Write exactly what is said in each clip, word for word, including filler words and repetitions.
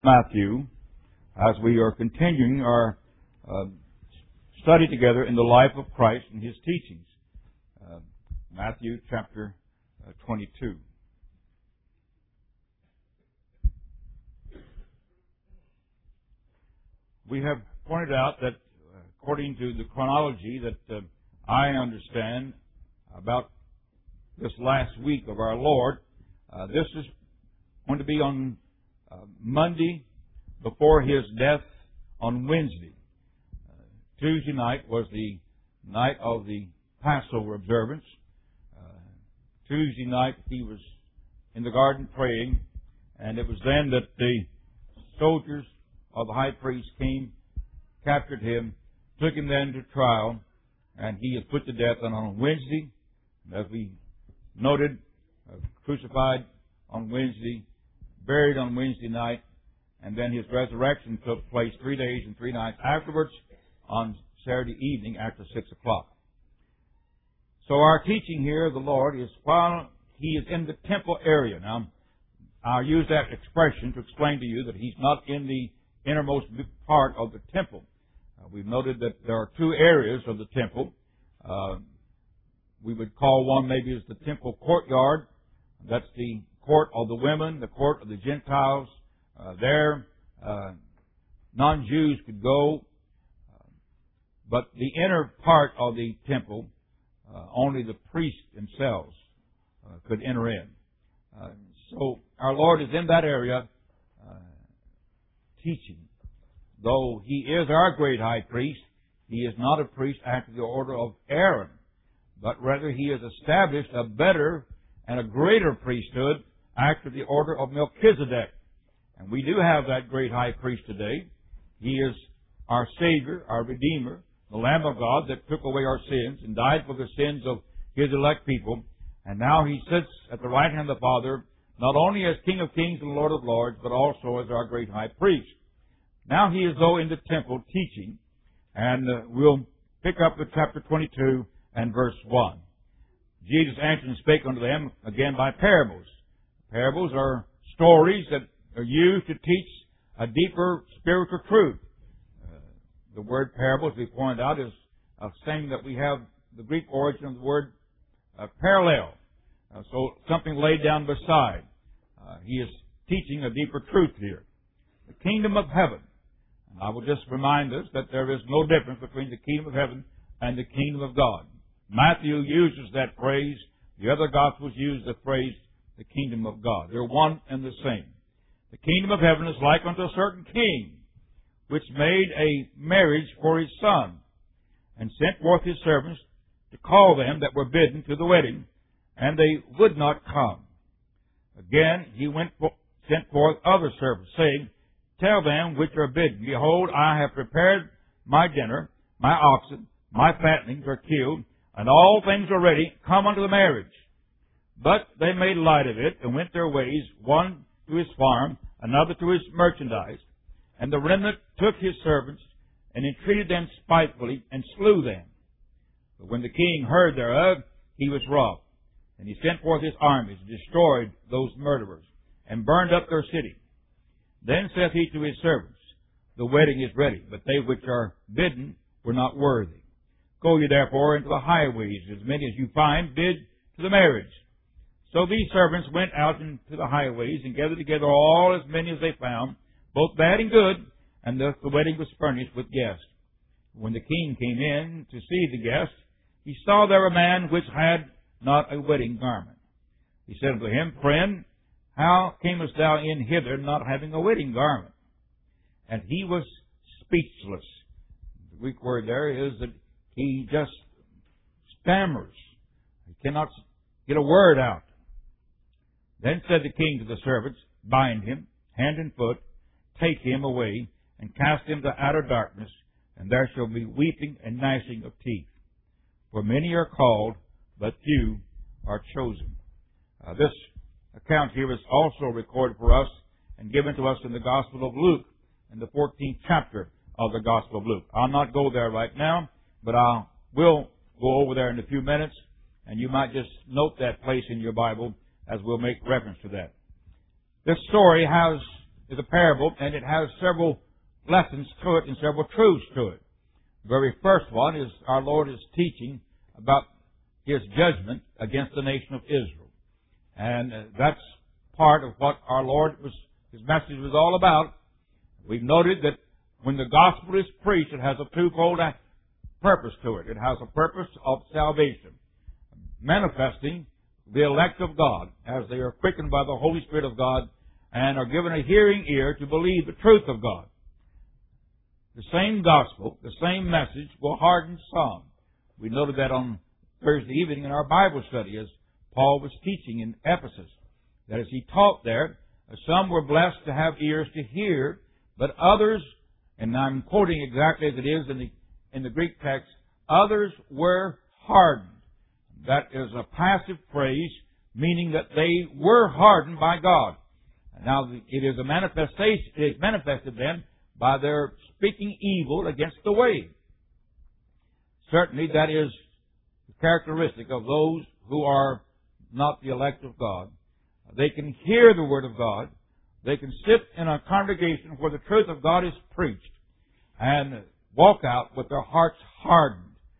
Matthew as we are continuing our uh, study together in the life of Christ and His teachings. Uh, Matthew chapter uh, twenty-two. We have pointed out that uh, according to the chronology that uh, I understand about this last week of our Lord, uh, this is going to be on uh, Monday before His death on Wednesday. Uh, Tuesday night was the night of the Passover observance. Uh, Tuesday night He was in the garden praying, and it was then that the soldiers of the high priest came, captured Him, took Him then to trial, and He is put to death on Wednesday. As we noted, uh, crucified on Wednesday, buried on Wednesday night, and then His resurrection took place three days and three nights afterwards on Saturday evening after six o'clock. So our teaching here of the Lord is while He is in the temple area. Now, I'll use that expression to explain to you that He's not in the innermost part of the temple. Uh, we've noted that there are two areas of the temple. Uh, we would call one maybe as the temple courtyard. That's the court of the women, the court of the Gentiles. Uh, there, uh, non-Jews could go, uh, but the inner part of the temple, uh, only the priests themselves uh, could enter in. Uh, so our Lord is in that area uh, teaching. Though He is our great high priest, He is not a priest after the order of Aaron, but rather He has established a better and a greater priesthood after the order of Melchizedek. And we do have that great high priest today. He is our Savior, our Redeemer, the Lamb of God that took away our sins and died for the sins of His elect people. And now He sits at the right hand of the Father, not only as King of Kings and Lord of Lords, but also as our great high priest. Now He is, though, in the temple teaching, and uh, we'll pick up with chapter twenty-two and verse one. Jesus answered and spake unto them again by parables. Parables are stories that are used to teach a deeper spiritual truth. Uh, the word parables, we pointed out, is a thing that we have the Greek origin of the word uh, parallel. Uh, so something laid down beside. Uh, he is teaching a deeper truth here. The kingdom of heaven. And I will just remind us that there is no difference between the kingdom of heaven and the kingdom of God. Matthew uses that phrase. The other Gospels use the phrase, the kingdom of God. They're one and the same. The kingdom of heaven is like unto a certain king, which made a marriage for his son, and sent forth his servants to call them that were bidden to the wedding, and they would not come. Again, he went for, sent forth other servants, saying, Tell them which are bidden, Behold, I have prepared my dinner, my oxen, my fattenings are killed, and all things are ready, come unto the marriage. But they made light of it, and went their ways, one to his farm, another to his merchandise. And the remnant took his servants, and entreated them spitefully, and slew them. But when the king heard thereof, he was wroth. And he sent forth his armies, and destroyed those murderers, and burned up their city. Then saith he to his servants, The wedding is ready, but they which are bidden were not worthy. Go ye therefore into the highways, as many as you find, bid to the marriage. So these servants went out into the highways, and gathered together all as many as they found, both bad and good, and thus the wedding was furnished with guests. When the king came in to see the guests, he saw there a man which had not a wedding garment. He said unto him, Friend, how camest thou in hither not having a wedding garment? And he was speechless. The Greek word there is that he just stammers. He cannot get a word out. Then said the king to the servants, Bind him, hand and foot, take him away, and cast him to outer darkness, and there shall be weeping and gnashing of teeth. For many are called, but few are chosen. Uh, this account here is also recorded for us and given to us in the Gospel of Luke, in the fourteenth chapter of the Gospel of Luke. I'll not go there right now, but I will go over there in a few minutes, and you might just note that place in your Bible as we'll make reference to that. This story has is a parable, and it has several lessons to it and several truths to it. The very first one is our Lord is teaching about His judgment against the nation of Israel. And uh, that's part of what our Lord was, His message was all about. We've noted that when the gospel is preached, it has a twofold purpose to it. It has a purpose of salvation, manifesting the elect of God as they are quickened by the Holy Spirit of God and are given a hearing ear to believe the truth of God. The same gospel, the same message will harden some. We noted that on Thursday evening in our Bible study as Paul was teaching in Ephesus. That as he taught there, some were blessed to have ears to hear, but others, and I'm quoting exactly as it is in the, in the Greek text, others were hardened. That is a passive phrase, meaning that they were hardened by God. Now, it is a manifestation, it is manifested then by their speaking evil against the way. Certainly, that is characteristic of those who are not the elect of God. They can hear the Word of God. They can sit in a congregation where the truth of God is preached and walk out with their hearts hardened,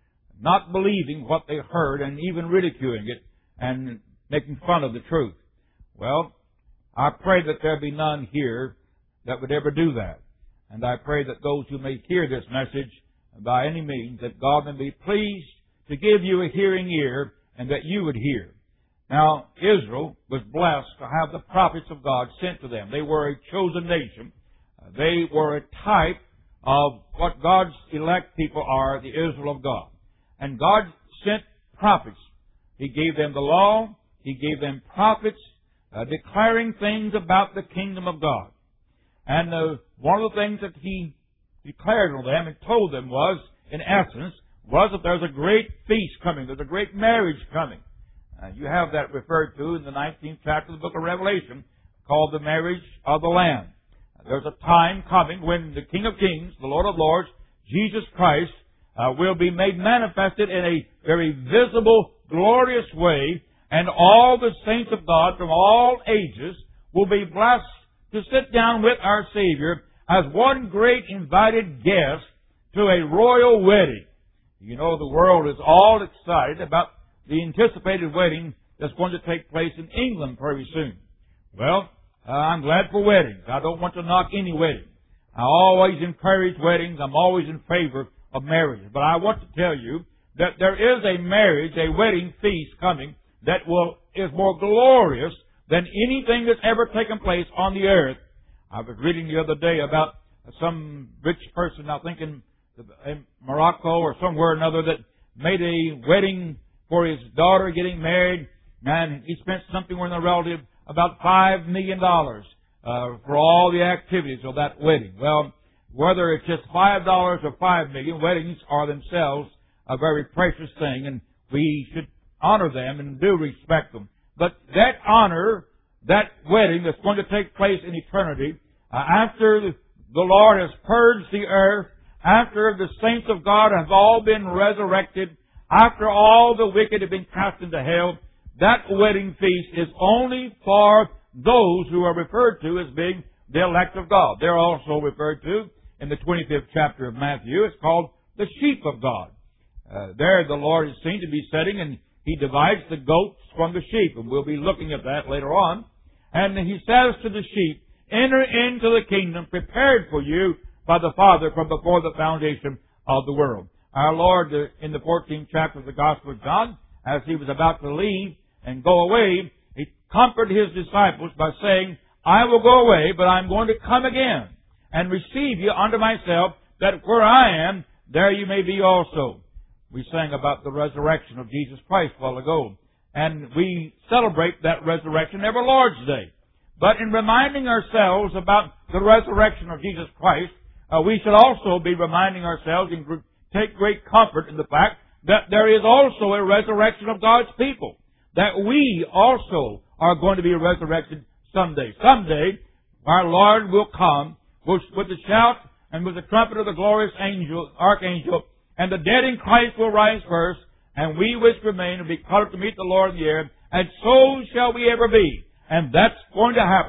not believing what they heard and even ridiculing it and making fun of the truth. Well, I pray that there be none here that would ever do that. And I pray that those who may hear this message by any means, that God may be pleased to give you a hearing ear and that you would hear. Now, Israel was blessed to have the prophets of God sent to them. They were a chosen nation. They were a type of what God's elect people are, the Israel of God. And God sent prophets. He gave them the law. He gave them prophets uh, declaring things about the kingdom of God. And uh, one of the things that He declared on them and told them was, in essence, was that there's a great feast coming. There's a great marriage coming. Uh, you have that referred to in the nineteenth chapter of the book of Revelation, called the marriage of the Lamb. There's a time coming when the King of Kings, the Lord of Lords, Jesus Christ, uh, will be made manifested in a very visible, glorious way, and all the saints of God from all ages will be blessed to sit down with our Savior as one great invited guest to a royal wedding. You know, the world is all excited about the anticipated wedding that's going to take place in England very soon. Well, uh, I'm glad for weddings. I don't want to knock any wedding. I always encourage weddings. I'm always in favor of marriages. But I want to tell you that there is a marriage, a wedding feast coming that will is more glorious than anything that's ever taken place on the earth. I was reading the other day about some rich person, I think in, in Morocco or somewhere or another, that made a wedding for his daughter getting married, and he spent something in the relative about five million dollars uh, for all the activities of that wedding. Well, whether it's just five dollars or five million, weddings are themselves a very precious thing, and we should honor them and do respect them. But that honor, that wedding that's going to take place in eternity, uh, after the Lord has purged the earth, after the saints of God have all been resurrected, after all the wicked have been cast into hell, that wedding feast is only for those who are referred to as being the elect of God. They're also referred to in the twenty-fifth chapter of Matthew. It's called the sheep of God. Uh, there the Lord is seen to be sitting, and He divides the goats from the sheep, and we'll be looking at that later on. And He says to the sheep, "Enter into the kingdom prepared for you by the Father from before the foundation of the world." Our Lord, in the fourteenth chapter of the Gospel of John, as He was about to leave and go away, He comforted His disciples by saying, "I will go away, but I'm going to come again and receive you unto myself, that where I am, there you may be also." We sang about the resurrection of Jesus Christ a while ago, and we celebrate that resurrection every Lord's Day. But in reminding ourselves about the resurrection of Jesus Christ, uh, we should also be reminding ourselves and take great comfort in the fact that there is also a resurrection of God's people. That we also are going to be resurrected someday. Someday, our Lord will come with the shout and with the trumpet of the glorious angel, archangel, and the dead in Christ will rise first, and we which remain will be caught up to meet the Lord in the air, and so shall we ever be. And that's going to happen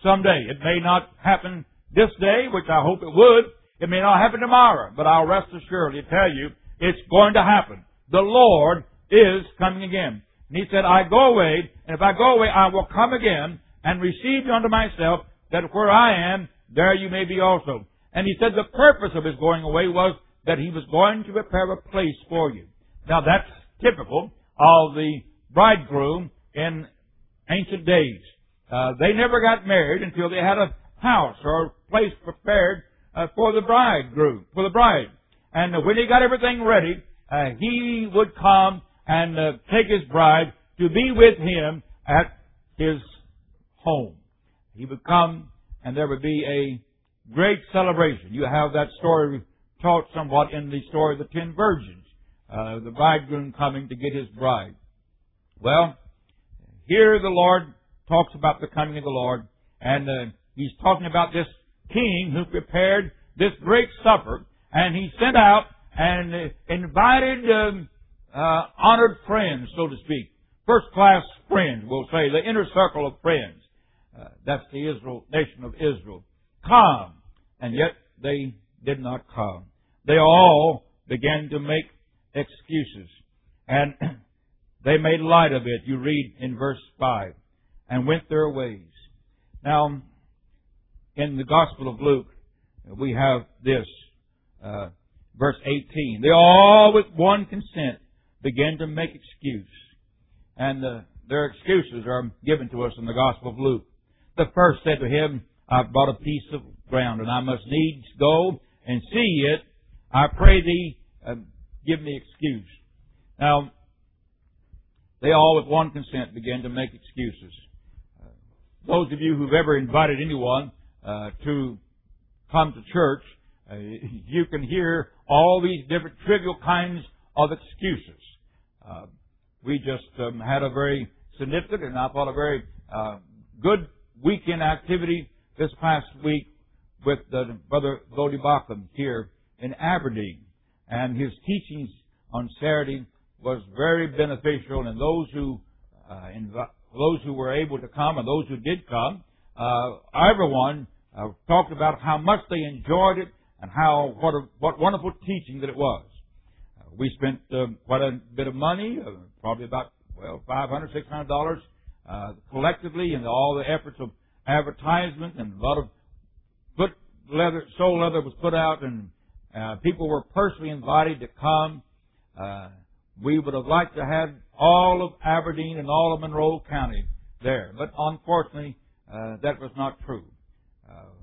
someday. It may not happen this day, which I hope it would. It may not happen tomorrow, but I'll rest assuredly tell you it's going to happen. The Lord is coming again. And He said, I go away, and if I go away, I will come again and receive you unto myself, that where I am, there you may be also. And He said the purpose of His going away was that He was going to prepare a place for you. Now that's typical of the bridegroom in ancient days. Uh, they never got married until they had a house or a place prepared uh, for the bridegroom, for the bride. And uh, when he got everything ready, uh, he would come and uh, take his bride to be with him at his home. He would come and there would be a great celebration. You have that story taught somewhat in the story of the ten virgins. Uh, the bridegroom coming to get his bride. Well, here the Lord talks about the coming of the Lord, and uh, He's talking about this king who prepared this great supper, and He sent out and uh, invited um, uh, honored friends, so to speak, first-class friends, we'll say, the inner circle of friends. Uh, that's the Israel nation of Israel. Come, and yet they did not come. They all began to make excuses, and they made light of it. You read in verse five, and went their ways. Now, in the Gospel of Luke, we have this, uh, verse eighteen. They all with one consent began to make excuse. And uh, their excuses are given to us in the Gospel of Luke. The first said to him, I've bought a piece of ground, and I must needs go and see it. I pray thee, uh, give me excuse. Now, they all with one consent began to make excuses. Uh, those of you who've ever invited anyone uh, to come to church, uh, you can hear all these different trivial kinds of excuses. Uh, we just um, had a very significant and I thought a very uh, good weekend activity this past week with uh, Brother Vody Bacham here in Aberdeen. And his teachings on Saturday was very beneficial, and those who uh, inv- those who were able to come and those who did come, uh, everyone uh, talked about how much they enjoyed it and how what a, what wonderful teaching that it was. Uh, we spent uh, quite a bit of money, uh, probably about well five hundred, six hundred dollars uh, collectively, and all the efforts of advertisement and a lot of foot leather, sole leather was put out, and uh, people were personally invited to come. Uh, We would have liked to have all of Aberdeen and all of Monroe County there. But unfortunately, uh, that was not true. Uh,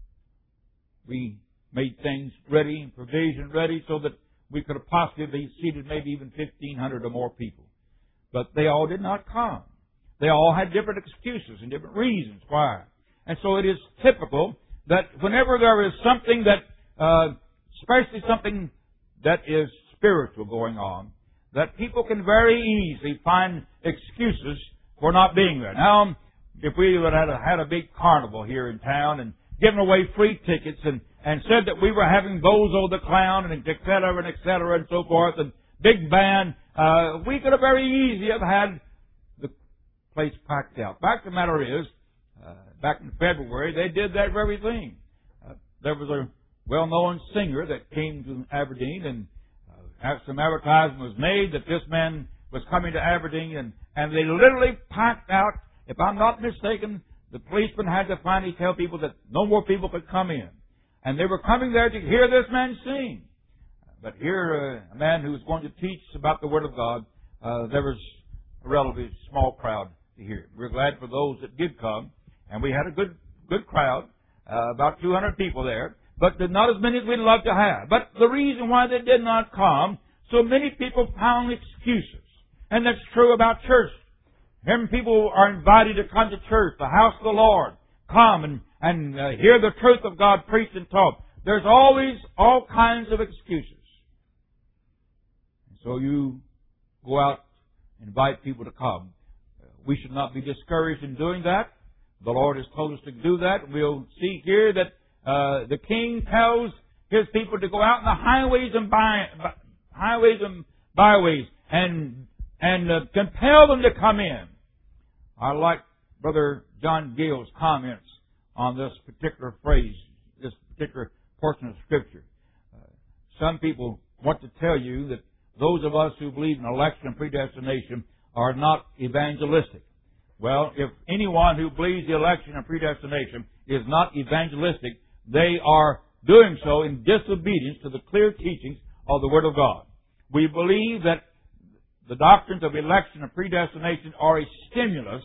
we made things ready, provision ready, so that we could have possibly seated maybe even fifteen hundred or more people. But they all did not come. They all had different excuses and different reasons why. And so it is typical that whenever there is something that, uh, especially something that is spiritual going on, that people can very easily find excuses for not being there. Now, if we would have had a big carnival here in town and given away free tickets and, and said that we were having Bozo the Clown and et cetera and et cetera and so forth and big band, uh, we could have very easily have had the place packed out. Fact of the matter is, uh, back in February, they did that very thing. Uh, there was a well-known singer that came to Aberdeen, and some advertisement was made that this man was coming to Aberdeen, and, and they literally packed out. If I'm not mistaken, the policeman had to finally tell people that no more people could come in. And they were coming there to hear this man sing. But here, uh, a man who was going to teach about the Word of God, uh, there was a relatively small crowd to hear. We're glad for those that did come, and we had a good good crowd, uh, about two hundred people there. But not as many as we'd love to have. But the reason why they did not come, so many people found excuses. And that's true about church. When people are invited to come to church, the house of the Lord, come and, and uh, hear the truth of God preached and taught. There's always all kinds of excuses. So you go out and invite people to come. We should not be discouraged in doing that. The Lord has told us to do that. We'll see here that Uh, the king tells his people to go out in the highways and by, by, highways and byways and and uh, compel them to come in. I like Brother John Gill's comments on this particular phrase, this particular portion of Scripture. Uh, some people want to tell you that those of us who believe in election and predestination are not evangelistic. Well, if anyone who believes the election and predestination is not evangelistic, they are doing so in disobedience to the clear teachings of the Word of God. We believe that the doctrines of election and predestination are a stimulus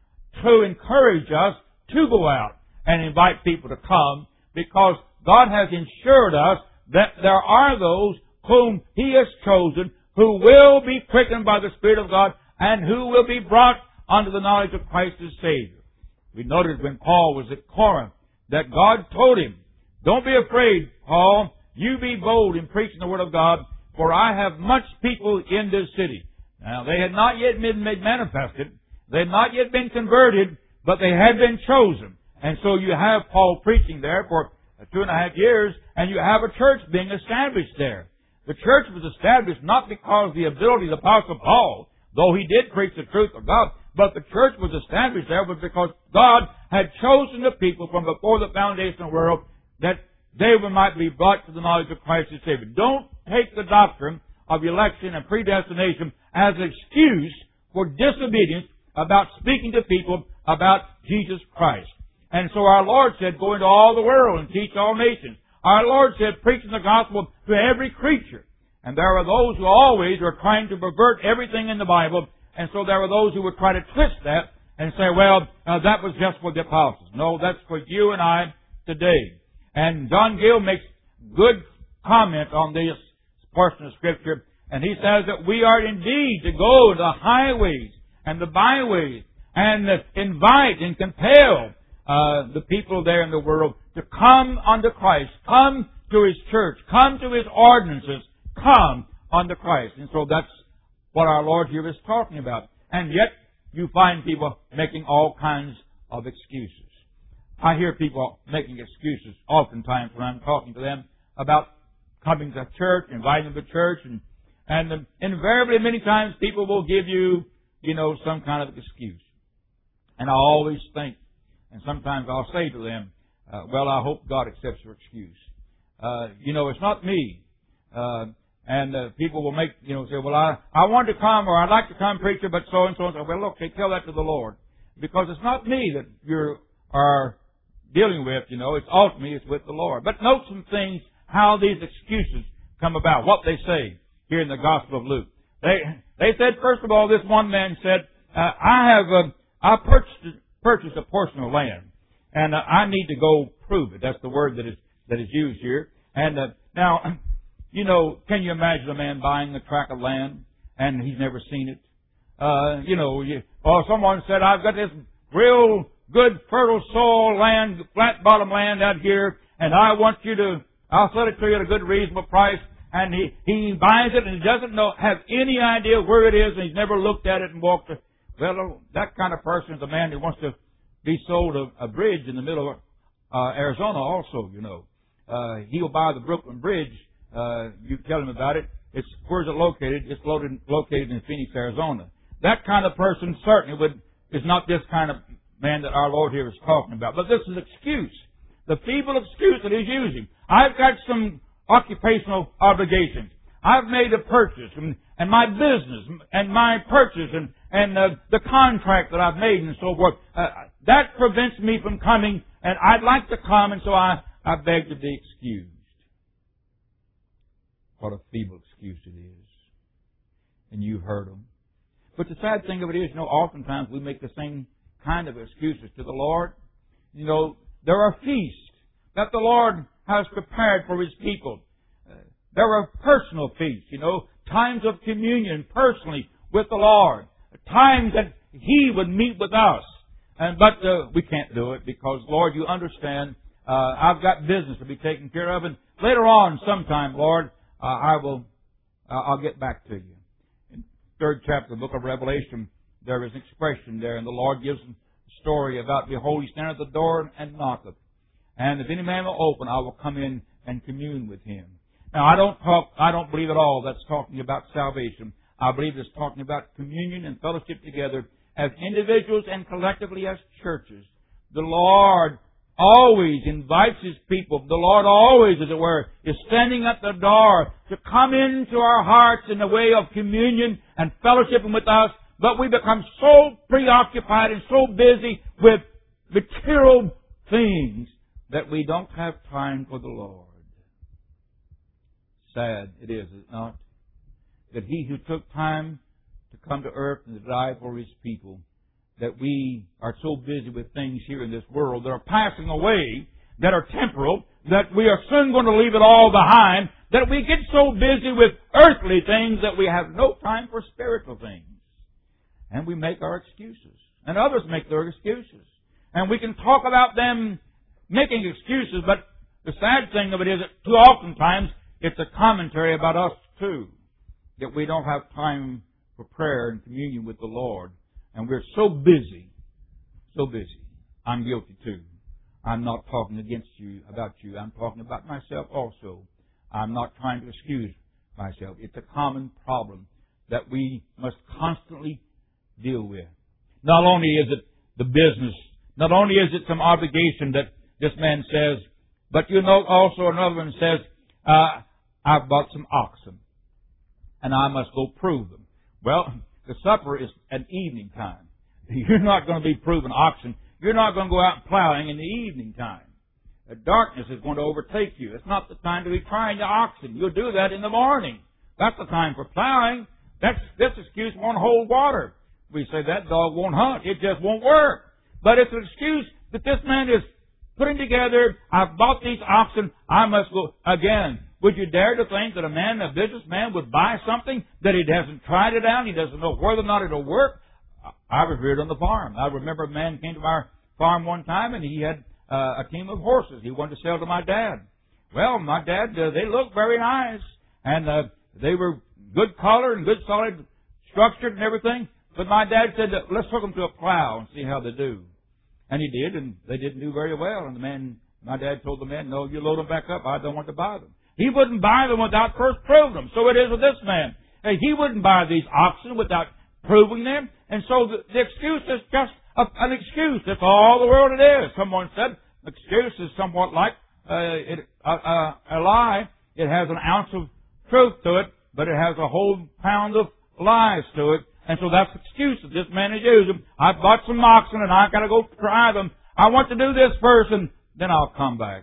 to encourage us to go out and invite people to come, because God has ensured us that there are those whom He has chosen who will be quickened by the Spirit of God and who will be brought unto the knowledge of Christ as Savior. We noted when Paul was at Corinth that God told him, "Don't be afraid, Paul. You be bold in preaching the Word of God, for I have much people in this city." Now, they had not yet been made manifested. They had not yet been converted, but they had been chosen. And so you have Paul preaching there for two and a half years, and you have a church being established there. The church was established not because of the ability of the Apostle Paul, though he did preach the truth of God, but the church was established there was because God had chosen the people from before the foundation of the world that they might be brought to the knowledge of Christ as Savior. Don't take the doctrine of election and predestination as an excuse for disobedience about speaking to people about Jesus Christ. And so our Lord said, "Go into all the world and teach all nations." Our Lord said, "Preaching the gospel to every creature." And there are those who always are trying to pervert everything in the Bible, and so there are those who would try to twist that and say, well, uh, that was just for the apostles. No, that's for you and I today. And John Gill makes good comment on this portion of Scripture, and he says that we are indeed to go to the highways and the byways and uh, invite and compel uh, the people there in the world to come unto Christ, come to His church, come to His ordinances, come unto Christ. And so that's what our Lord here is talking about. And yet, you find people making all kinds of excuses. I hear people making excuses oftentimes when I'm talking to them about coming to church, inviting them to church, and, and invariably many times people will give you, you know, some kind of excuse. And I always think, and sometimes I'll say to them, uh, well, I hope God accepts your excuse. Uh, you know, it's not me. Uh, and uh, people will make, you know, say, well, I, I want to come, or I'd like to come, preacher, but so and so and so. Well, look, they tell that to the Lord. Because it's not me that you are dealing with, you know, it's ultimately it's with the Lord. But note some things, how these excuses come about, what they say here in the Gospel of Luke. They they said, first of all, this one man said, uh, I have uh, I purchased purchased a portion of land, and uh, I need to go prove it. That's the word that is that is used here. And uh, now, you know, can you imagine a man buying a tract of land and he's never seen it? Uh, you know, you, or someone said, I've got this real good fertile soil land, flat bottom land out here, and I want you to, I'll sell it to you at a good reasonable price. And he, he buys it and he doesn't know, have any idea where it is, and he's never looked at it and walked it. Well, that kind of person is a man who wants to be sold a, a bridge in the middle of uh, Arizona also, you know. Uh, he'll buy the Brooklyn Bridge. Uh, you tell him about it. It's, where's it located? It's located, located in Phoenix, Arizona. That kind of person certainly would, is not this kind of man that our Lord here is talking about. But this is an excuse. The feeble excuse that he's using. I've got some occupational obligations. I've made a purchase, and, and my business, and my purchase, and, and uh, the contract that I've made, and so forth, uh, that prevents me from coming, and I'd like to come, and so I, I beg to be excused. What a feeble excuse it is. And you've heard them. But the sad thing of it is, you know, oftentimes we make the same kind of excuses to the Lord. You know, there are feasts that the Lord has prepared for His people. Uh, there are personal feasts, you know, times of communion personally with the Lord. Times that He would meet with us. And, but uh, we can't do it because, Lord, you understand, uh, I've got business to be taken care of. And later on sometime, Lord, uh, I will, uh, I'll get back to you. In the third chapter of the book of Revelation, there is an expression there, and the Lord gives a story about, behold, He standeth at the door and knocketh. And if any man will open, I will come in and commune with him. Now, I don't talk, I don't believe at all that's talking about salvation. I believe it's talking about communion and fellowship together as individuals and collectively as churches. The Lord always invites His people. The Lord always, as it were, is standing at the door to come into our hearts in the way of communion and fellowshipping with us. But we become so preoccupied and so busy with material things that we don't have time for the Lord. Sad it is, is it not? That He who took time to come to earth and to die for His people, that we are so busy with things here in this world that are passing away, that are temporal, that we are soon going to leave it all behind, that we get so busy with earthly things that we have no time for spiritual things. And we make our excuses. And others make their excuses. And we can talk about them making excuses, but the sad thing of it is that too oftentimes it's a commentary about us too. That we don't have time for prayer and communion with the Lord. And we're so busy, so busy. I'm guilty too. I'm not talking against you, about you. I'm talking about myself also. I'm not trying to excuse myself. It's a common problem that we must constantly deal with. Not only is it the business, not only is it some obligation that this man says, but you know also another one says, uh, I've bought some oxen and I must go prove them. Well, the supper is an evening time. You're not going to be proving oxen. You're not going to go out plowing in the evening time. The darkness is going to overtake you. It's not the time to be trying the oxen. You'll do that in the morning. That's the time for plowing. That's, this excuse won't hold water. We say that dog won't hunt. It just won't work. But it's an excuse that this man is putting together. I've bought these oxen. I must go again. Would you dare to think that a man, a businessman, would buy something that he hasn't tried it out? He doesn't know whether or not it'll work. I was reared on the farm. I remember a man came to our farm one time and he had uh, a team of horses he wanted to sell to my dad. Well, my dad, uh, they looked very nice and uh, they were good color and good solid structured and everything. But my dad said, let's hook them to a plow and see how they do. And he did, and they didn't do very well. And the man, my dad told the man, no, you load them back up. I don't want to buy them. He wouldn't buy them without first proving them. So it is with this man. Hey, he wouldn't buy these oxen without proving them. And so the, the excuse is just a, an excuse. That's all the world it is. Someone said, excuse is somewhat like uh, it, uh, uh, a lie. It has an ounce of truth to it, but it has a whole pound of lies to it. And so that's the excuse that this man is using. I bought some oxen and I've got to go try them. I want to do this first and then I'll come back.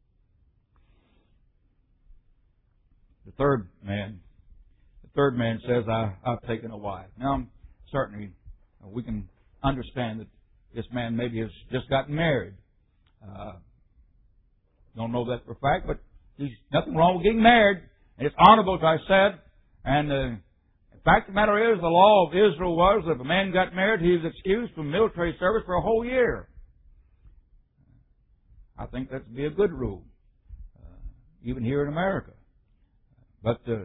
The third man, the third man says, I, I've taken a wife. Now, certainly we can understand that this man maybe has just gotten married. Uh, don't know that for a fact, but there's nothing wrong with getting married. And it's honorable, as I said. And uh, the fact of the matter is, the law of Israel was that if a man got married, he was excused from military service for a whole year. I think that would be a good rule, uh, even here in America. But uh,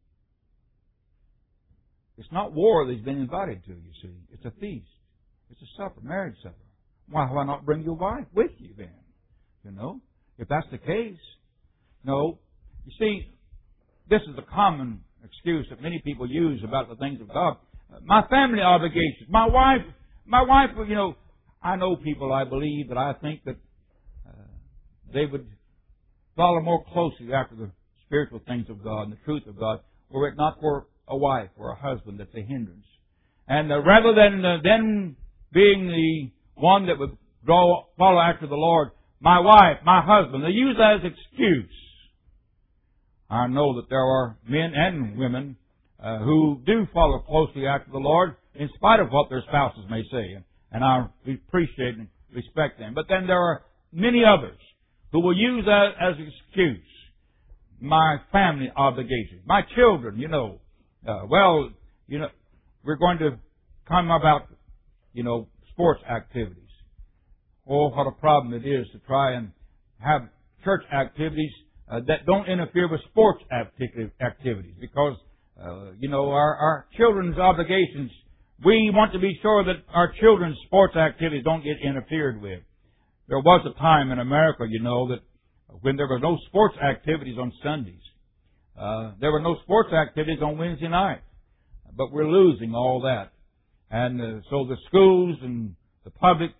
it's not war that he's been invited to, you see. It's a feast. It's a supper, marriage supper. Why, why not bring your wife with you then? You know, if that's the case. No. You see, this is a common excuse that many people use about the things of God. My family obligations. My wife, my wife, you know, I know people, I believe, that I think that uh, they would follow more closely after the spiritual things of God and the truth of God, were it not for a wife or a husband that's a hindrance. And uh, rather than uh, them being the one that would draw, follow after the Lord, my wife, my husband, they use that as excuse. I know that there are men and women uh, who do follow closely after the Lord in spite of what their spouses may say. And I appreciate and respect them. But then there are many others who will use that as an excuse. My family obligations. My children, you know. Uh, well, you know, we're going to come about, you know, sports activities. Oh, what a problem it is to try and have church activities uh, that don't interfere with sports activities. Because, uh, you know, our, our children's obligations, we want to be sure that our children's sports activities don't get interfered with. There was a time in America, you know, that when there were no sports activities on Sundays. Uh, there were no sports activities on Wednesday night. But we're losing all that. And uh, so the schools and the public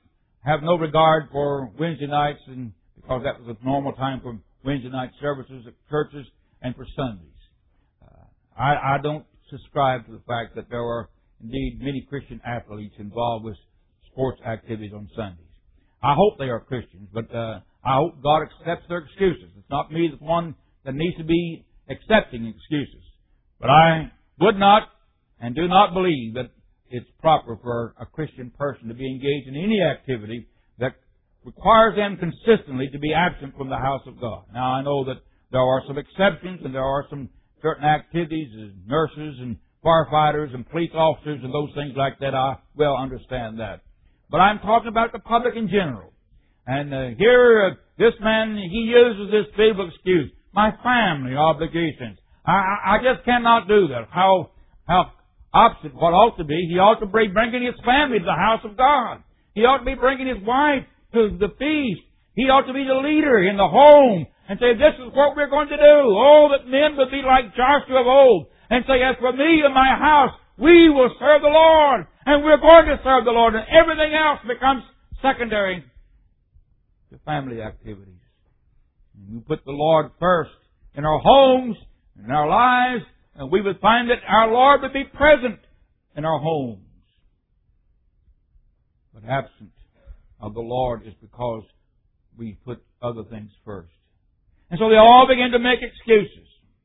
have no regard for Wednesday nights, and because that was a normal time for Wednesday night services at churches and for Sundays. Uh, I, I don't subscribe to the fact that there are indeed many Christian athletes involved with sports activities on Sundays. I hope they are Christians, but uh, I hope God accepts their excuses. It's not me, the one that needs to be accepting excuses. But I would not and do not believe that it's proper for a Christian person to be engaged in any activity that requires them consistently to be absent from the house of God. Now, I know that there are some exceptions, and there are some certain activities as nurses and firefighters and police officers and those things like that. I well understand that. But I'm talking about the public in general. And uh, here, uh, this man, he uses this feeble excuse. My family obligations. I, I, I just cannot do that. How, how opposite what ought to be. He ought to be bringing his family to the house of God. He ought to be bringing his wife to the feast. He ought to be the leader in the home and say, this is what we're going to do. Oh, that men would be like Joshua of old and say, as for me and my house, we will serve the Lord, and we're going to serve the Lord, and everything else becomes secondary to family activities. And we put the Lord first in our homes, in our lives, and we would find that our Lord would be present in our homes. But absent of the Lord is because we put other things first. And so they all begin to make excuses.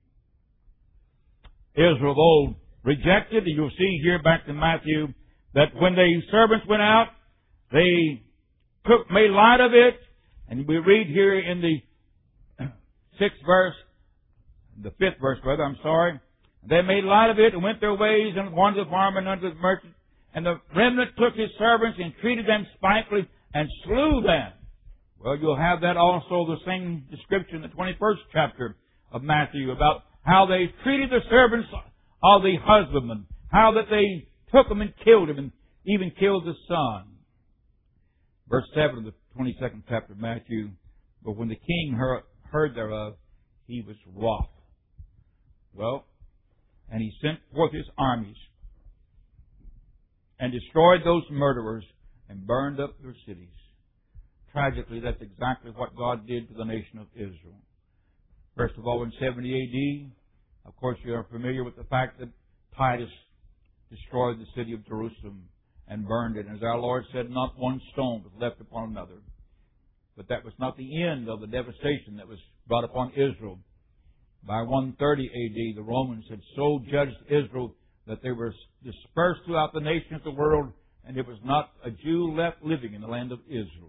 Israel of old rejected. You'll see here back in Matthew that when the servants went out, they took, made light of it. And we read here in the sixth verse, the fifth verse, brother, I'm sorry. They made light of it and went their ways, and one to the farmer and unto the merchant. And the remnant took his servants and treated them spitefully and slew them. Well, you'll have that also, the same description in the twenty-first chapter of Matthew about how they treated the servants of the husbandman, how that they took them and killed him and even killed the son. Verse seven of the twenty-second chapter of Matthew, but when the king heard, heard thereof, he was wroth. Well, and he sent forth his armies and destroyed those murderers and burned up their cities. Tragically, that's exactly what God did to the nation of Israel. First of all, in seventy A D, of course, you are familiar with the fact that Titus destroyed the city of Jerusalem and burned it. And as our Lord said, not one stone was left upon another. But that was not the end of the devastation that was brought upon Israel. By one thirty A D, the Romans had so judged Israel that they were dispersed throughout the nations of the world, and there was not a Jew left living in the land of Israel.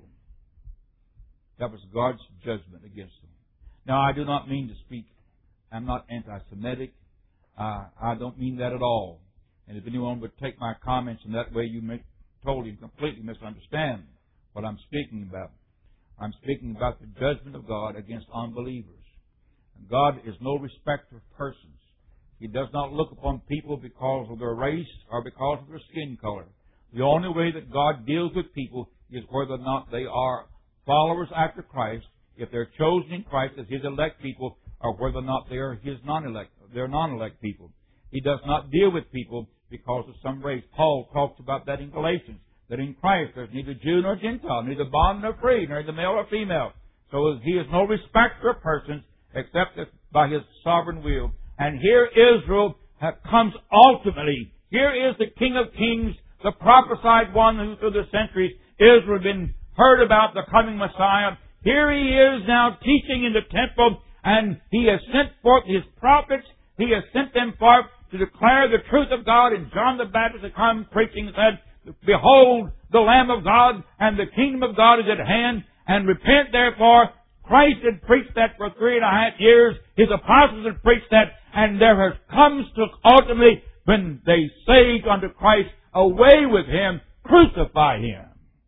That was God's judgment against them. Now, I do not mean to speak. I'm not anti-Semitic. Uh, I don't mean that at all. And if anyone would take my comments in that way, you may totally, completely misunderstand what I'm speaking about. I'm speaking about the judgment of God against unbelievers. And God is no respecter of persons. He does not look upon people because of their race or because of their skin color. The only way that God deals with people is whether or not they are followers after Christ, if they're chosen in Christ as His elect people, or whether or not they are His non-elect, they're non-elect people. He does not deal with people because of some race. Paul talks about that in Galatians, that in Christ there's neither Jew nor Gentile, neither bond nor free, neither male or female. So He is no respecter of persons except by His sovereign will. And here Israel comes ultimately. Here is the King of Kings, the prophesied one who through the centuries Israel had been heard about, the coming Messiah. Here He is now teaching in the temple, and He has sent forth His prophets. He has sent them forth to declare the truth of God. And John the Baptist had come preaching and said, behold, the Lamb of God, and the kingdom of God is at hand, and repent therefore. Christ had preached that for three and a half years. His apostles had preached that, and there has comes to ultimately, when they say unto Christ, away with Him, crucify Him.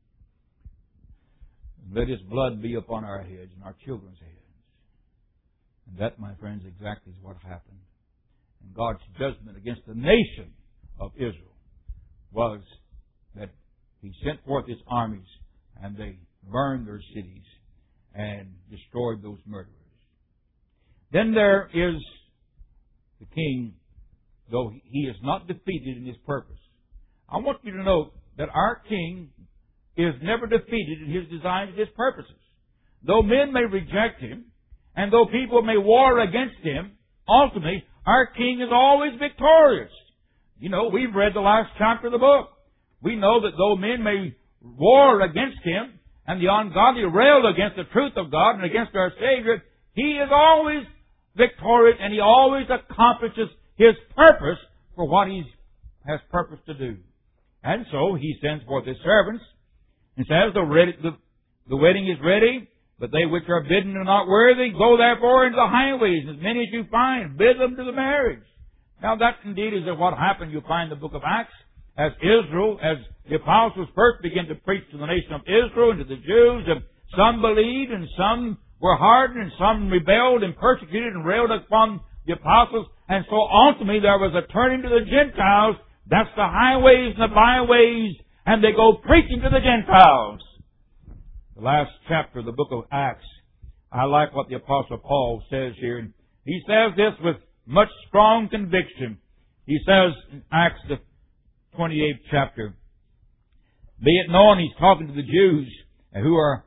Let His blood be upon our heads and our children's heads. And that, my friends, exactly is what happened. And God's judgment against the nation of Israel was that He sent forth His armies, and they burned their cities and destroyed those murderers. Then there is the king, though he is not defeated in his purpose. I want you to note that our king is never defeated in His designs and His purposes. Though men may reject Him, and though people may war against Him, ultimately, our King is always victorious. You know, we've read the last chapter of the book. We know that though men may war against Him, and the ungodly rail against the truth of God and against our Savior, He is always victorious, and He always accomplishes His purpose for what He has purpose to do. And so He sends forth His servants and says, the, ready, the, the wedding is ready, but they which are bidden are not worthy. Go therefore into the highways, as many as you find, bid them to the marriage. Now that indeed is what happened. You find in the book of Acts, as Israel, as the apostles first began to preach to the nation of Israel and to the Jews, and some believed and some were hardened and some rebelled and persecuted and railed upon the apostles. And so ultimately there was a turning to the Gentiles. That's the highways and the byways, and they go preaching to the Gentiles. The last chapter of the book of Acts, I like what the Apostle Paul says here. He says this with much strong conviction. He says in Acts the twenty-eighth chapter, be it known, he's talking to the Jews who are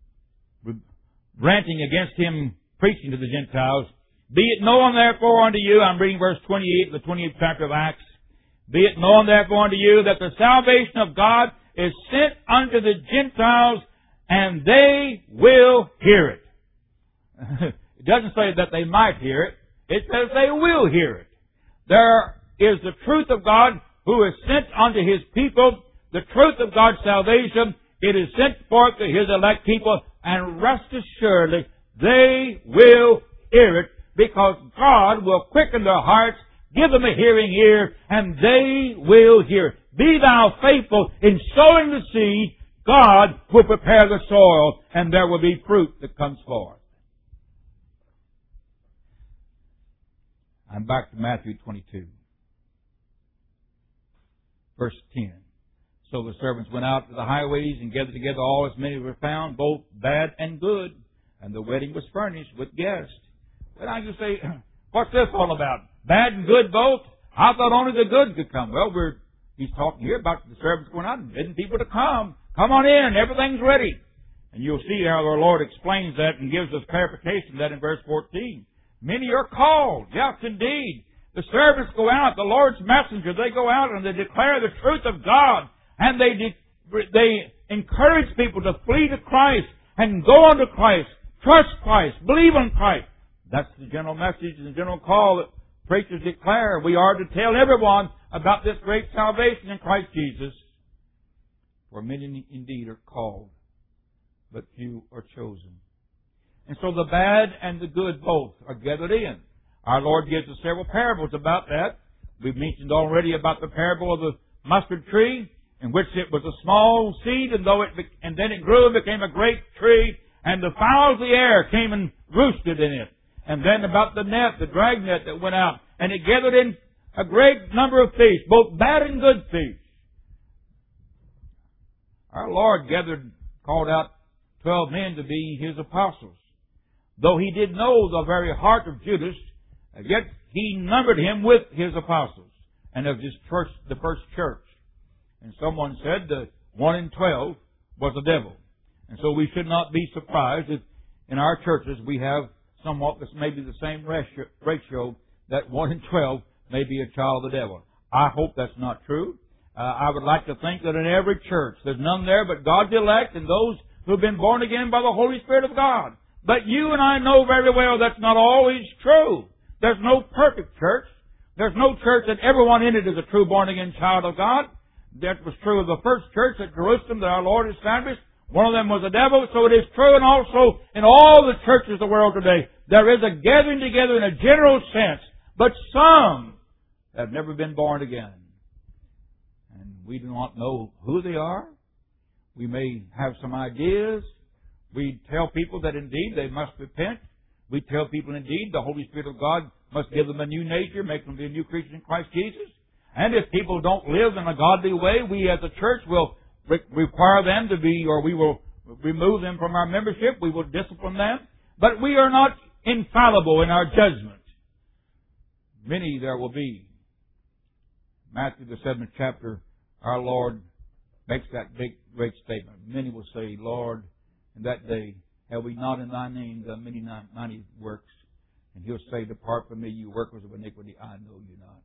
ranting against him preaching to the Gentiles. Be it known therefore unto you, I'm reading verse twenty-eight, the twenty-eighth chapter of Acts. Be it known therefore unto you that the salvation of God is sent unto the Gentiles, and they will hear it. It doesn't say that they might hear it. It says they will hear it. There is the truth of God who is sent unto His people, the truth of God's salvation. It is sent forth to His elect people, and rest assuredly, they will hear it, because God will quicken their hearts, give them a hearing ear, and they will hear. Be thou faithful in sowing the seed. God will prepare the soil, and there will be fruit that comes forth. I'm back to Matthew twenty-two. Verse ten. So the servants went out to the highways and gathered together all as many were found, both bad and good, and the wedding was furnished with guests. Well, now you say, what's this all about? Bad and good both? I thought only the good could come. Well, we're he's talking here about the servants going out and bidding people to come. Come on in, everything's ready. And you'll see how our Lord explains that and gives us clarification of that in verse fourteen. Many are called. Yes, indeed. The servants go out, the Lord's messenger, they go out and they declare the truth of God. And they de- they encourage people to flee to Christ and go unto Christ, trust Christ, believe on Christ. That's the general message and the general call that preachers declare. We are to tell everyone about this great salvation in Christ Jesus. For many indeed are called, but few are chosen. And so the bad and the good both are gathered in. Our Lord gives us several parables about that. We've mentioned already about the parable of the mustard tree, in which it was a small seed, and though it be- and then it grew and became a great tree, and the fowls of the air came and roosted in it. And then about the net, the drag net that went out, and it gathered in a great number of fish, both bad and good fish. Our Lord gathered, called out twelve men to be His apostles. Though He did know the very heart of Judas, yet He numbered him with His apostles and of His first, the first church. And someone said that one in twelve was a devil. And so we should not be surprised if in our churches we have somewhat this may be the same ratio, ratio that one in twelve may be a child of the devil. I hope that's not true. Uh, I would like to think that in every church there's none there but God's elect and those who have been born again by the Holy Spirit of God. But you and I know very well that's not always true. There's no perfect church. There's no church that everyone in it is a true born-again child of God. That was true of the first church at Jerusalem that our Lord established. One of them was a devil, so it is true, and also in all the churches of the world today, there is a gathering together in a general sense, but some have never been born again. And we do not know who they are. We may have some ideas. We tell people that indeed they must repent. We tell people indeed the Holy Spirit of God must give them a new nature, make them be a new creature in Christ Jesus. And if people don't live in a godly way, we as a church will re- require them to be, or we will remove them from our membership. We will discipline them. But we are not infallible in our judgment. Many there will be. Matthew the seventh chapter, our Lord makes that big, great statement. Many will say, Lord, in that day, have we not in thy name done many mighty works? And He'll say, depart from me, you workers of iniquity, I know you not.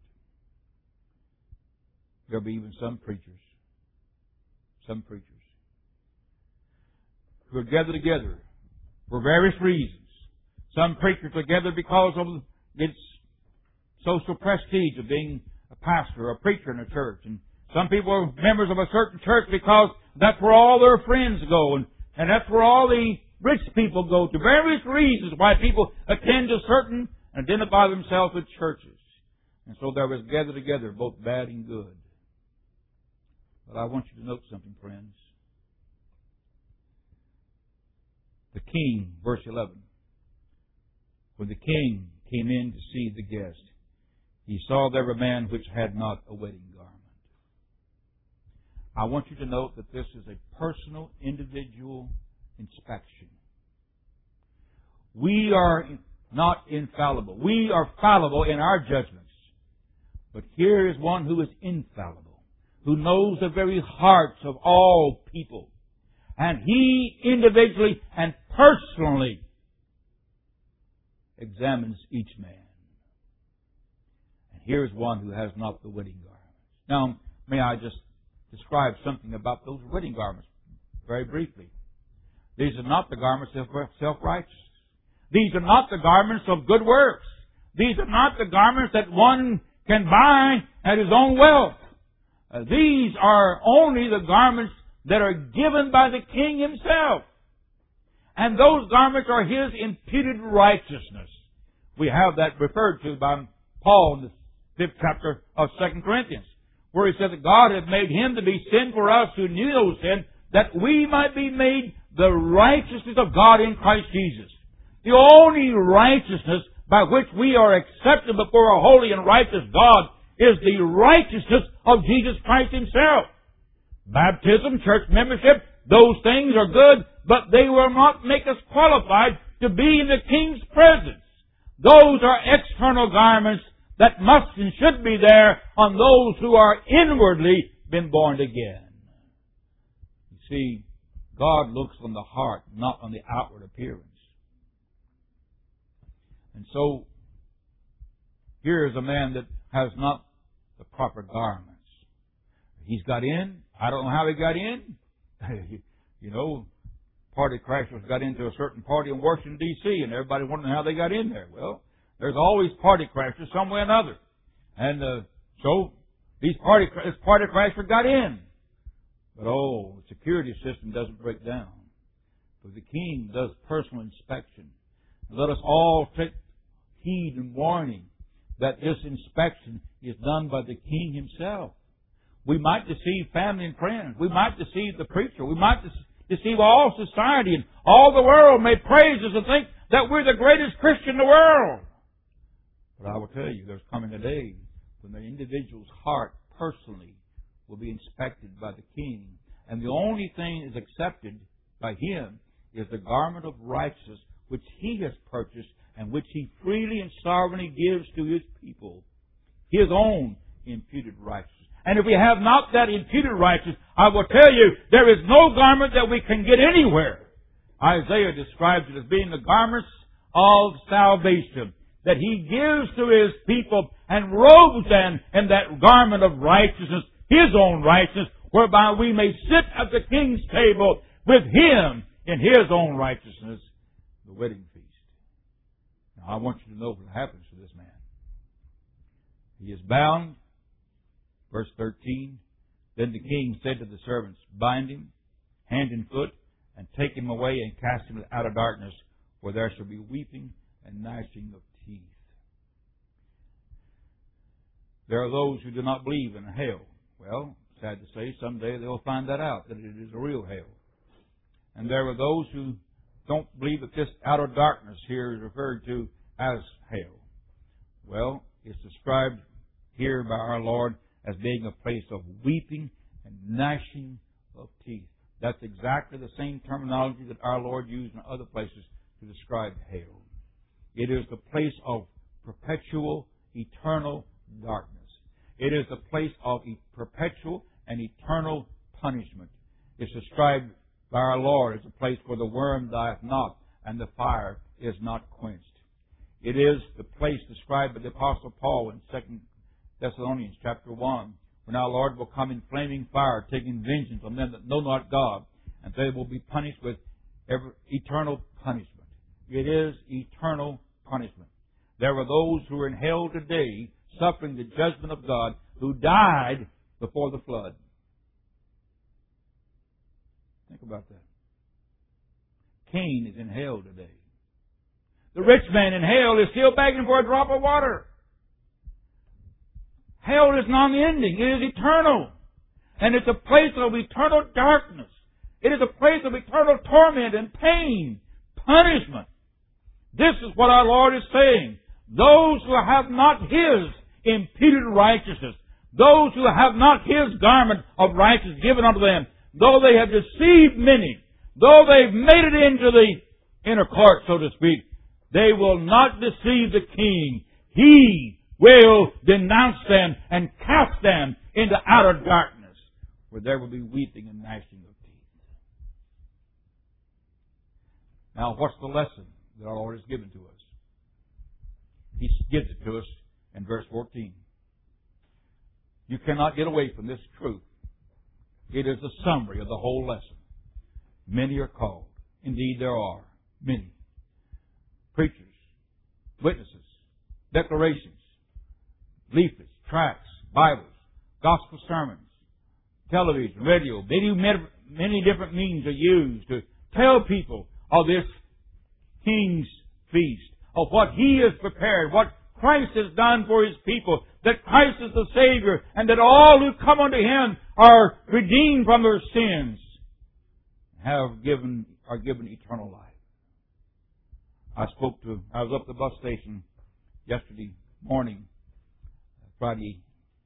There'll be even some preachers, some preachers, who are gathered together for various reasons. Some preachers are gathered because of its social prestige of being a pastor or a preacher in a church. And some people are members of a certain church because that's where all their friends go. And, and that's where all the rich people go to. Various reasons why people attend to certain and identify themselves with churches. And so there was gathered together, both bad and good. But I want you to note something, friends. The king, verse eleven. When the king came in to see the guest, he saw there a man which had not a wedding garment. I want you to note that this is a personal, individual inspection. We are not infallible. We are fallible in our judgments. But here is one who is infallible, who knows the very hearts of all people. And He individually and personally examines each man. And here is one who has not the wedding garments. Now, may I just describe something about those wedding garments very briefly. These are not the garments of self-righteousness. These are not the garments of good works. These are not the garments that one can buy at his own wealth. Uh, these are only the garments that are given by the King Himself. And those garments are His imputed righteousness. We have that referred to by Paul in the fifth chapter of Second Corinthians, where he said that God had made Him to be sin for us who knew no sin, that we might be made the righteousness of God in Christ Jesus. The only righteousness by which we are accepted before a holy and righteous God is the righteousness of Jesus Christ Himself. Baptism, church membership, those things are good, but they will not make us qualified to be in the King's presence. Those are external garments that must and should be there on those who are inwardly been born again. You see, God looks on the heart, not on the outward appearance. And so, here is a man that has not the proper garments. He's got in. I don't know how he got in. You know, party crashers got into a certain party in Washington, D C, and everybody wondering how they got in there. Well, there's always party crashers some way or another. And uh, so, these party, this party crasher got in. But oh, the security system doesn't break down. For the King does personal inspection. Let us all take heed and warning that this inspection is done by the King Himself. We might deceive family and friends. We might deceive the preacher. We might deceive all society, and all the world may praise us and think that we're the greatest Christian in the world. But I will tell you, there's coming a day when the individual's heart personally will be inspected by the King. And the only thing is accepted by Him is the garment of righteousness which He has purchased and which He freely and sovereignly gives to His people. His own imputed righteousness. And if we have not that imputed righteousness, I will tell you, there is no garment that we can get anywhere. Isaiah describes it as being the garments of salvation that He gives to His people and robes them in that garment of righteousness, His own righteousness, whereby we may sit at the King's table with Him in His own righteousness, the wedding feast. Now, I want you to know what happens to this man. He is bound. Verse thirteen, then the king said to the servants, bind him, hand and foot, and take him away and cast him out of darkness, where there shall be weeping and gnashing of teeth. There are those who do not believe in hell. Well, sad to say, someday they'll find that out, that it is a real hell. And there are those who don't believe that this outer darkness here is referred to as hell. Well, it's described here by our Lord as being a place of weeping and gnashing of teeth. That's exactly the same terminology that our Lord used in other places to describe hell. It is the place of perpetual, eternal darkness. It is the place of perpetual and eternal punishment. It's described by our Lord as a place where the worm dieth not and the fire is not quenched. It is the place described by the Apostle Paul in Second Thessalonians chapter one, when our Lord will come in flaming fire, taking vengeance on them that know not God, and they will be punished with ever, eternal punishment. It is eternal punishment. There are those who are in hell today, suffering the judgment of God, who died before the flood. Think about that. Cain is in hell today. The rich man in hell is still begging for a drop of water. Hell is non-ending. It is eternal. And it's a place of eternal darkness. It is a place of eternal torment and pain, punishment. This is what our Lord is saying. Those who have not His imputed righteousness, those who have not His garment of righteousness given unto them, though they have deceived many, though they've made it into the inner court, so to speak, they will not deceive the King. He will denounce them and cast them into outer darkness, where there will be weeping and gnashing of teeth. Now, what's the lesson that our Lord has given to us? He gives it to us in verse fourteen. You cannot get away from this truth. It is a summary of the whole lesson. Many are called. Indeed, there are many. Preachers, witnesses, declarations, leaflets, tracts, Bibles, gospel sermons, television, radio. Many, many different means are used to tell people of this King's feast, of what He has prepared, what Christ has done for His people, that Christ is the Savior, and that all who come unto Him are redeemed from their sins, have given, are given eternal life. I spoke to, I was up at the bus station yesterday morning, Friday,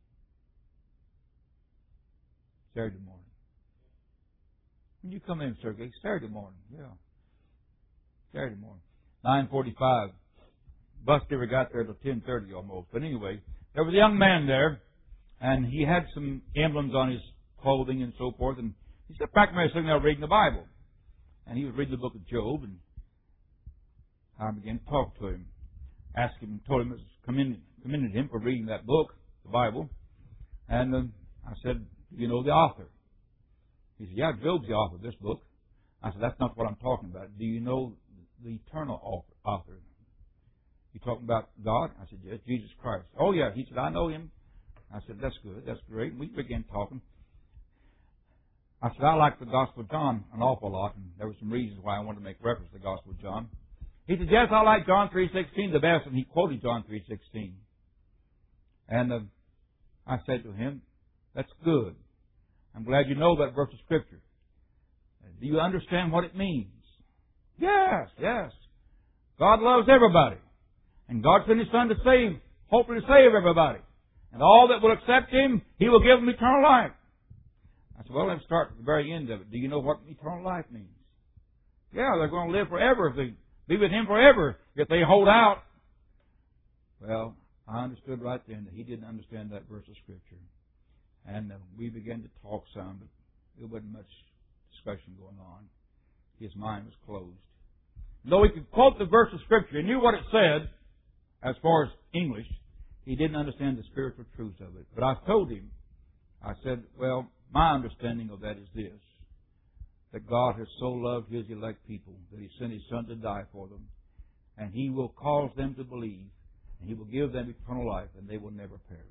Saturday morning. When you come in, Sergey, Saturday morning, yeah. Saturday morning. nine forty-five. Bus never got there till ten thirty almost. But anyway, there was a young man there, and he had some emblems on his clothing and so forth, and he sat back there sitting there reading the Bible. And he was reading the book of Job, and I began to talk to him, asked him, told him, commended, commended him for reading that book, the Bible. And um, I said, do you know the author? He said, yeah, Job's the author of this book. I said, that's not what I'm talking about. Do you know the eternal author? You talking about God? I said, yes, Jesus Christ. Oh, yeah. He said, I know Him. I said, that's good. That's great. We began talking. I said, I like the Gospel of John an awful lot, and there were some reasons why I wanted to make reference to the Gospel of John. He said, yes, I like John three sixteen the best, and he quoted John three sixteen. And uh, I said to him, that's good. I'm glad you know that verse of Scripture. Do you understand what it means? Yes, yes. God loves everybody. And God sent His Son to save, hopefully to save everybody. And all that will accept Him, He will give them eternal life. I said, well, let's start at the very end of it. Do you know what eternal life means? Yeah, they're going to live forever if they be with Him forever if they hold out. Well, I understood right then that he didn't understand that verse of Scripture. And uh, we began to talk some, but there wasn't much discussion going on. His mind was closed. Though he could quote the verse of Scripture and knew what it said, as far as English, he didn't understand the spiritual truths of it. But I told him, I said, well, my understanding of that is this, that God has so loved His elect people that He sent His Son to die for them, and He will cause them to believe, and He will give them eternal life, and they will never perish.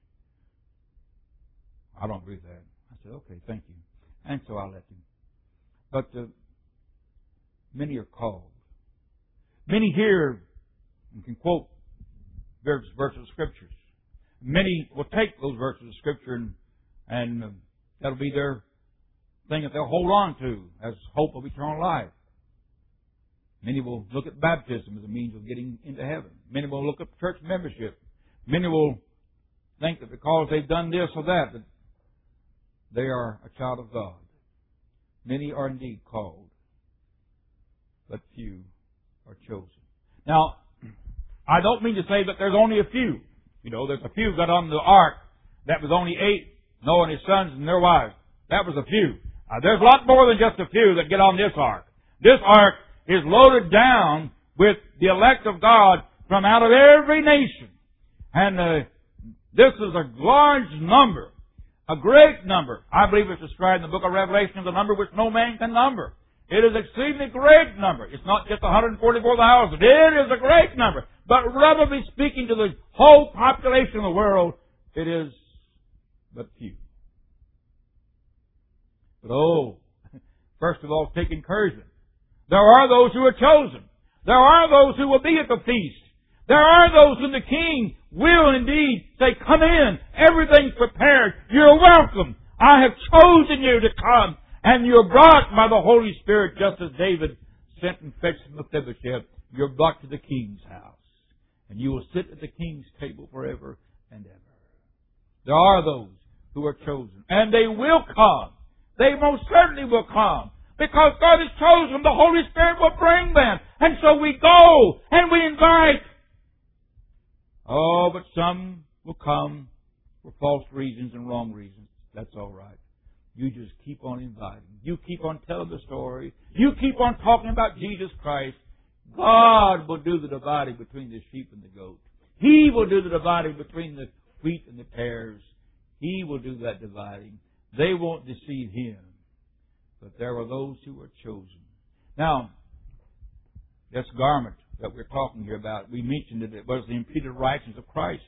I don't agree with that. I said, okay, thank you. And so I left him. But uh, many are called. Many hear and can quote various verses of Scriptures. Many will take those verses of Scripture and, and uh, that'll be their thing that they'll hold on to as hope of eternal life. Many will look at baptism as a means of getting into heaven. Many will look at church membership. Many will think that because they've done this or that, that they are a child of God. Many are indeed called, but few are chosen. Now, I don't mean to say that there's only a few. You know, there's a few got on the ark that was only eight, Noah and his sons and their wives. That was a few. Uh, there's a lot more than just a few that get on this ark. This ark is loaded down with the elect of God from out of every nation. And uh, this is a large number, a great number. I believe it's described in the book of Revelation as a number which no man can number. It is an exceedingly great number. It's not just one hundred forty-four thousand. It is a great number. But relatively speaking to the whole population of the world, it is but few. But oh, first of all, take encouragement. There are those who are chosen. There are those who will be at the feast. There are those whom the King will indeed say, come in. Everything's prepared. You're welcome. I have chosen you to come. And you're brought by the Holy Spirit, just as David sent and fetched Mephibosheth. You're brought to the King's house. And you will sit at the King's table forever and ever. There are those who are chosen. And they will come. They most certainly will come. Because God has chosen, the Holy Spirit will bring them. And so we go and we invite. Oh, but some will come for false reasons and wrong reasons. That's all right. You just keep on inviting. You keep on telling the story. You keep on talking about Jesus Christ. God will do the dividing between the sheep and the goat. He will do the dividing between the wheat and the tares. He will do that dividing. They won't deceive Him. But there are those who are chosen. Now, this garment that we're talking here about, we mentioned that it was the imputed righteousness of Christ.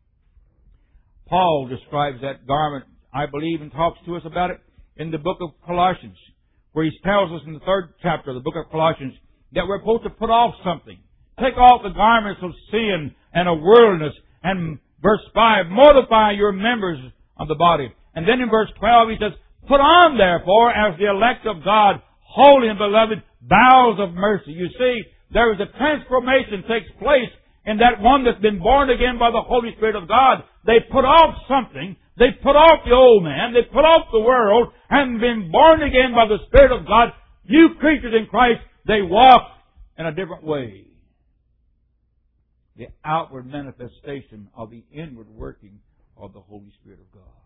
Paul describes that garment, I believe, and talks to us about it in the book of Colossians, where he tells us in the third chapter of the book of Colossians that we're supposed to put off something. Take off the garments of sin and of worldliness. And verse five, mortify your members of the body. And then in verse twelve he says, put on therefore as the elect of God, holy and beloved, bowels of mercy. You see, there is a transformation takes place in that one that's been born again by the Holy Spirit of God. They put off something. They put off the old man. They put off the world and been born again by the Spirit of God. New creatures in Christ. They walk in a different way. The outward manifestation of the inward working of the Holy Spirit of God.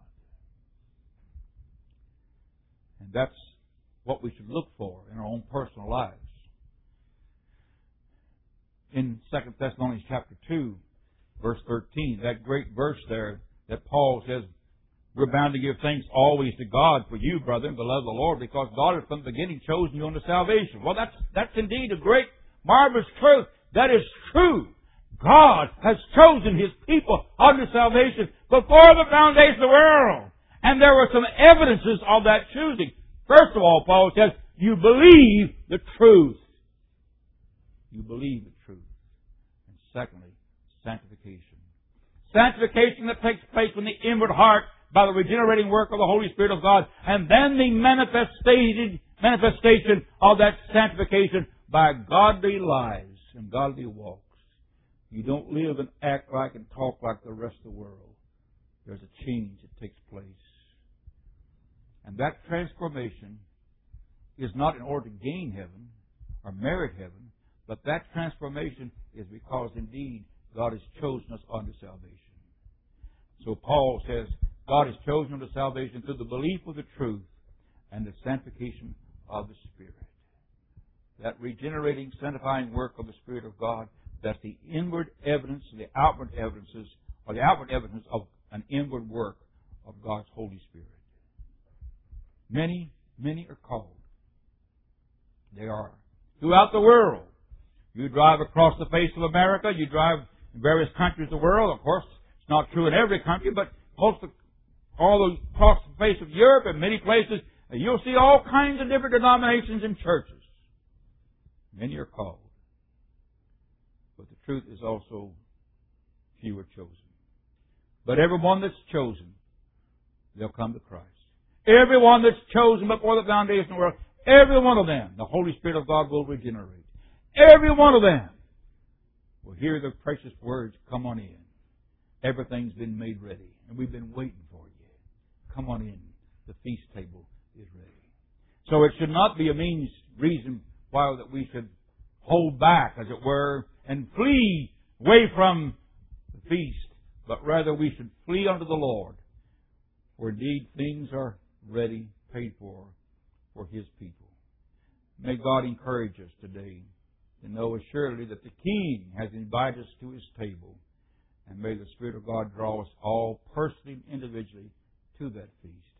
And that's what we should look for in our own personal lives. In Second Thessalonians chapter two, verse thirteen, that great verse there that Paul says, we're bound to give thanks always to God for you, brethren, beloved of the Lord, because God has from the beginning chosen you unto salvation. Well, that's, that's indeed a great, marvelous truth. That is true. God has chosen His people unto salvation before the foundation of the world. And there were some evidences of that choosing. First of all, Paul says, you believe the truth. You believe the truth. And secondly, sanctification. Sanctification that takes place in the inward heart by the regenerating work of the Holy Spirit of God. And then the manifestation, manifestation of that sanctification by godly lives and godly walks. You don't live and act like and talk like the rest of the world. There's a change that takes place. And that transformation is not in order to gain heaven or merit heaven, but that transformation is because indeed God has chosen us unto salvation. So Paul says, God has chosen unto salvation through the belief of the truth and the sanctification of the Spirit. That regenerating, sanctifying work of the Spirit of God, that's the inward evidence, the outward evidences, or the outward evidence of an inward work of God's Holy Spirit. Many, many are called. They are. Throughout the world. You drive across the face of America, you drive in various countries of the world. Of course, it's not true in every country, but most of, all the, across the face of Europe and many places, you'll see all kinds of different denominations and churches. Many are called. But the truth is also few are chosen. But everyone that's chosen, they'll come to Christ. Everyone that's chosen before the foundation of the world, every one of them, the Holy Spirit of God will regenerate. Every one of them will hear the precious words, come on in. Everything's been made ready, and we've been waiting for you. Come on in. The feast table is ready. So it should not be a means, reason why that we should hold back, as it were, and flee away from the feast, but rather we should flee unto the Lord. For indeed things are ready paid for for His people. May God encourage us today to know assuredly that the King has invited us to His table. And may the Spirit of God draw us all personally and individually to that feast.